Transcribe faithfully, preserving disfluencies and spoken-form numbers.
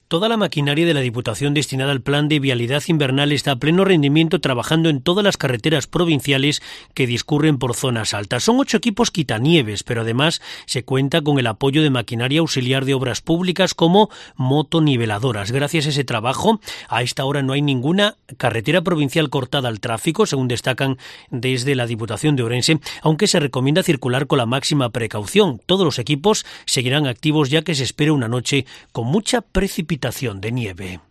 Toda la maquinaria de la Diputación destinada al plan de vialidad invernal está a pleno rendimiento trabajando en todas las carreteras provinciales que discurren por zonas altas. Son ocho equipos quitanieves, pero además se cuenta con el apoyo de maquinaria auxiliar de obras públicas como motoniveladoras. Gracias a ese trabajo, a esta hora no hay ninguna carretera provincial cortada al tráfico, según destacan desde la Diputación de Ourense, aunque se recomienda circular con la máxima precaución. Todos los equipos seguirán activos ya que se espera una noche con mucha precipitación de nieve.